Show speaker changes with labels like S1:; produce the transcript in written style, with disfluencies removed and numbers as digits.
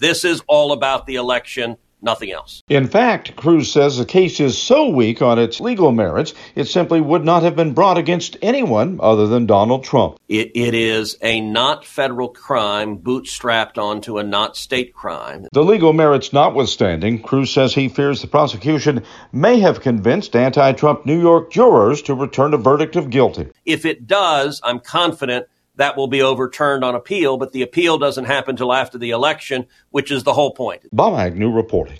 S1: This is all about the election, nothing else.
S2: In fact, Cruz says the case is so weak on its legal merits, it simply would not have been brought against anyone other than Donald Trump.
S1: It is a not federal crime bootstrapped onto a not state crime.
S2: The legal merits notwithstanding, Cruz says he fears the prosecution may have convinced anti-Trump New York jurors to return a verdict of guilty.
S1: If it does, I'm confident that will be overturned on appeal, but the appeal doesn't happen till after the election, which is the whole point.
S2: Bob Agnew reporting.